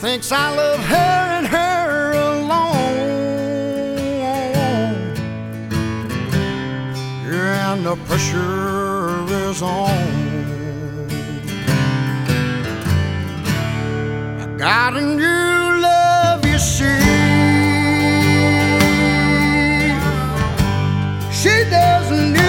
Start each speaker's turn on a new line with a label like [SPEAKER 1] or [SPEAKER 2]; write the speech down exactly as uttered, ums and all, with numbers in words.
[SPEAKER 1] thinks I love her and her alone. Yeah, and the pressure is on. I got a new love, you see. She doesn't